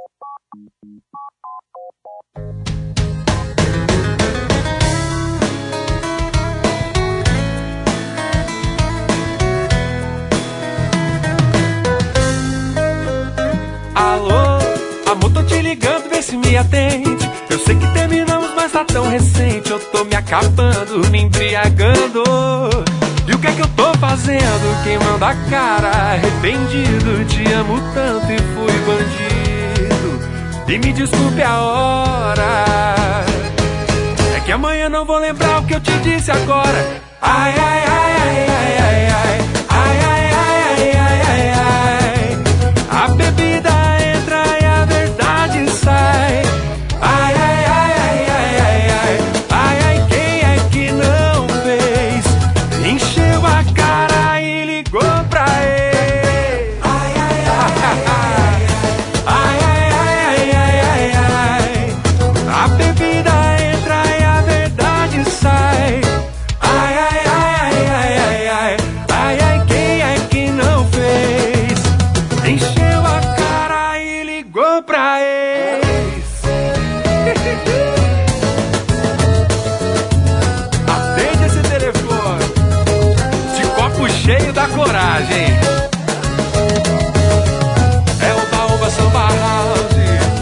Alô, amor, tô te ligando, vê se me atende. Eu sei que terminamos, mas tá tão recente. Eu tô me acabando, me embriagando. E o que é que eu tô fazendo? Queimando a cara, arrependido. Te amo tanto e fui bandido. E me desculpe a hora. É que amanhã não vou lembrar o que eu te disse agora. Ai, ai, ai, ai, ai, ai, ai. Ai, ai, ai, ai, ai, ai, ai. A bebida entra e a verdade sai. Ai, ai, ai, ai, ai, ai, ai. Ai, ai, quem é que não fez? Encheu a cara e ligou pra ele. Ai, ai, ai, ai, ai, ai, ai, ai, ai, ai. A bebida entra e a verdade sai. Ai, ai, ai, ai, ai, ai, ai, ai, quem é que não fez? Encheu a cara e ligou pra ex. Atende esse telefone de copo cheio da coragem. É o Baúba Samba House.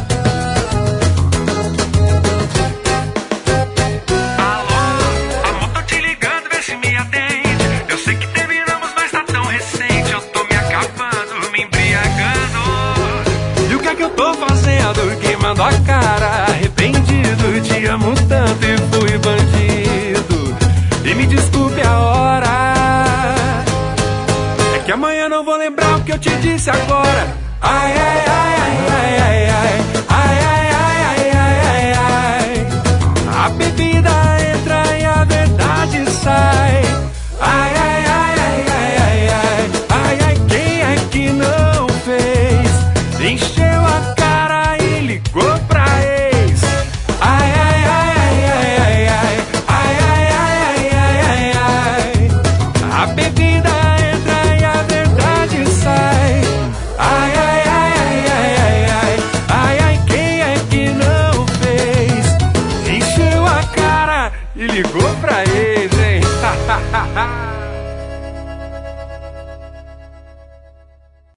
Alô, amor, tô te ligando, vê se me atende. Eu sei que terminamos, mas tá tão recente. Eu tô me acabando, me embriagando. E o que é que eu tô fazendo? Queimando a cara, arrependido. Te amo tanto e fui bandido. E me desculpe a hora. É que amanhã não vou lembrar o que eu te disse agora. Ai, ai, ai, ai, ai, ai, ai. Ai, ai, ai, ai, ai, ai, ai. A bebida entra e a verdade sai. Ai, ai, ai, ai, ai, ai, ai. Ai, ai, quem é que não fez? Encheu a cara e ligou pra ex. Ai, ai, ai, ai, ai, ai, ai. Ai, ai, ai, ai, ai, ai, ai. A bebida entra e a verdade sai. Ai, ai, ai, ai, ai, ai, ai. Ai, ai, quem é que não fez? Encheu a cara e ligou pra ex, hein?